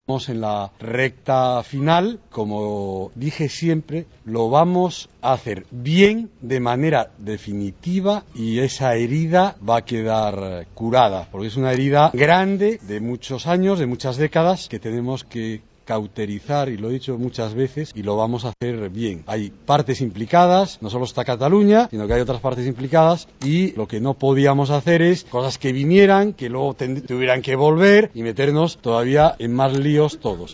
Estamos en la recta final, como dije siempre, lo vamos a hacer bien, de manera definitiva, y esa herida va a quedar curada, porque es una herida grande, de muchos años, de muchas décadas, que tenemos que cauterizar, y lo he dicho muchas veces, y lo vamos a hacer bien. Hay partes implicadas, no solo está Cataluña, sino que hay otras partes implicadas, y lo que no podíamos hacer es cosas que vinieran, que luego tuvieran que volver y meternos todavía en más líos todos.